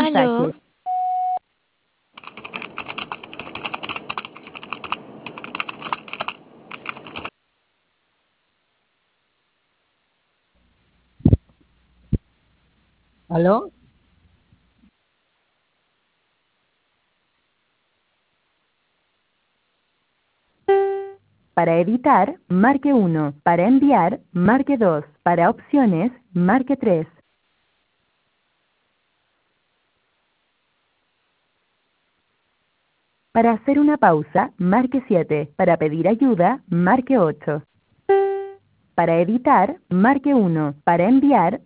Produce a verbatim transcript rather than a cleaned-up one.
Aló. mensaje. ¿Aló? Para editar, marque uno. Para enviar, marque dos. Para opciones, marque tres. Para hacer una pausa, marque siete. Para pedir ayuda, marque ocho. Para editar, marque uno. Para enviar,